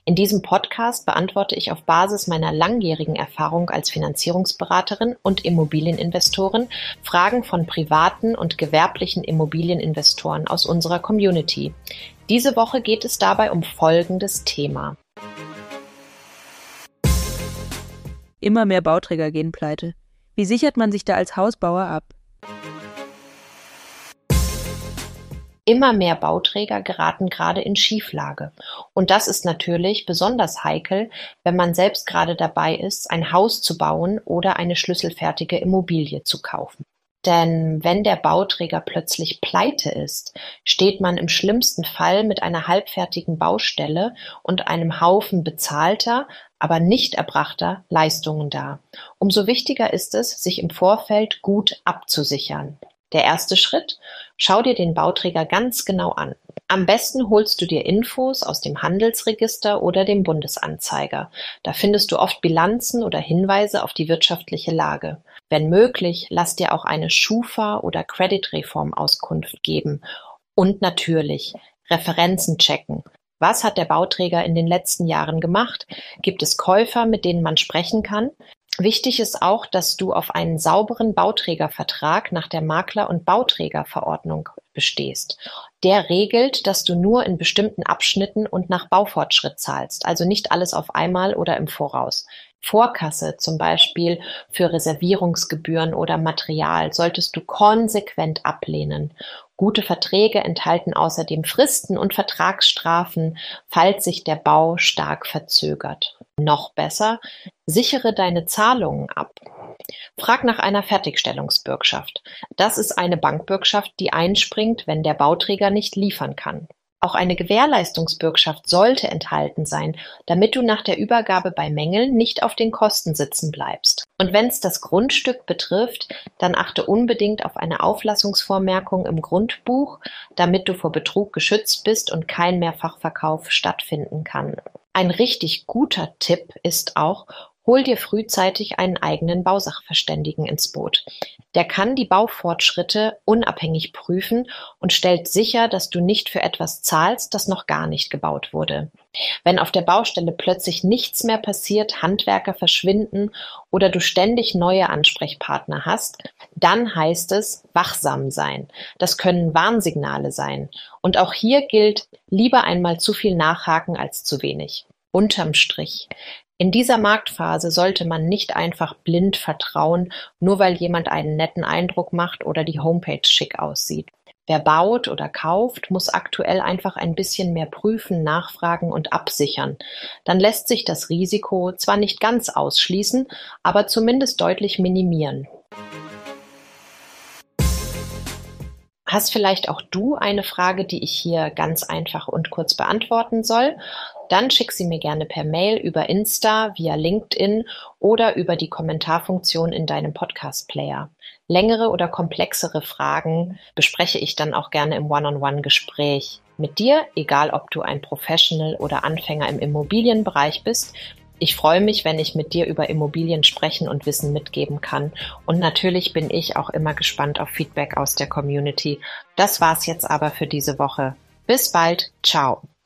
In diesem Podcast beantworte ich auf Basis meiner langjährigen Erfahrung als Finanzierungsberaterin und Immobilieninvestorin Fragen von privaten und gewerblichen Immobilieninvestoren aus unserer Community. Diese Woche geht es dabei um folgendes Thema. Immer mehr Bauträger gehen pleite. Wie sichert man sich da als Hausbauer ab? Immer mehr Bauträger geraten gerade in Schieflage. Und das ist natürlich besonders heikel, wenn man selbst gerade dabei ist, ein Haus zu bauen oder eine schlüsselfertige Immobilie zu kaufen. Denn wenn der Bauträger plötzlich pleite ist, steht man im schlimmsten Fall mit einer halbfertigen Baustelle und einem Haufen bezahlter, aber nicht erbrachter Leistungen da. Umso wichtiger ist es, sich im Vorfeld gut abzusichern. Der erste Schritt: Schau dir den Bauträger ganz genau an. Am besten holst du dir Infos aus dem Handelsregister oder dem Bundesanzeiger. Da findest du oft Bilanzen oder Hinweise auf die wirtschaftliche Lage. Wenn möglich, lass dir auch eine Schufa- oder Credit-Reform-Auskunft geben. Und natürlich Referenzen checken. Was hat der Bauträger in den letzten Jahren gemacht? Gibt es Käufer, mit denen man sprechen kann? Wichtig ist auch, dass du auf einen sauberen Bauträgervertrag nach der Makler- und Bauträgerverordnung bestehst. Der regelt, dass du nur in bestimmten Abschnitten und nach Baufortschritt zahlst, also nicht alles auf einmal oder im Voraus. Vorkasse, zum Beispiel für Reservierungsgebühren oder Material, solltest du konsequent ablehnen. Gute Verträge enthalten außerdem Fristen und Vertragsstrafen, falls sich der Bau stark verzögert. Noch besser: Sichere deine Zahlungen ab. Frag nach einer Fertigstellungsbürgschaft. Das ist eine Bankbürgschaft, die einspringt, wenn der Bauträger nicht liefern kann. Auch eine Gewährleistungsbürgschaft sollte enthalten sein, damit du nach der Übergabe bei Mängeln nicht auf den Kosten sitzen bleibst. Und wenn es das Grundstück betrifft, dann achte unbedingt auf eine Auflassungsvormerkung im Grundbuch, damit du vor Betrug geschützt bist und kein Mehrfachverkauf stattfinden kann. Ein richtig guter Tipp ist auch: Hol dir frühzeitig einen eigenen Bausachverständigen ins Boot. Der kann die Baufortschritte unabhängig prüfen und stellt sicher, dass du nicht für etwas zahlst, das noch gar nicht gebaut wurde. Wenn auf der Baustelle plötzlich nichts mehr passiert, Handwerker verschwinden oder du ständig neue Ansprechpartner hast, dann heißt es wachsam sein. Das können Warnsignale sein. Und auch hier gilt: Lieber einmal zu viel nachhaken als zu wenig. Unterm Strich: In dieser Marktphase sollte man nicht einfach blind vertrauen, nur weil jemand einen netten Eindruck macht oder die Homepage schick aussieht. Wer baut oder kauft, muss aktuell einfach ein bisschen mehr prüfen, nachfragen und absichern. Dann lässt sich das Risiko zwar nicht ganz ausschließen, aber zumindest deutlich minimieren. Hast vielleicht auch du eine Frage, die ich hier ganz einfach und kurz beantworten soll? Dann schick sie mir gerne per Mail, über Insta, via LinkedIn oder über die Kommentarfunktion in deinem Podcast-Player. Längere oder komplexere Fragen bespreche ich dann auch gerne im One-on-One-Gespräch mit dir, egal ob du ein Professional oder Anfänger im Immobilienbereich bist. Ich freue mich, wenn ich mit dir über Immobilien sprechen und Wissen mitgeben kann. Und natürlich bin ich auch immer gespannt auf Feedback aus der Community. Das war's jetzt aber für diese Woche. Bis bald. Ciao.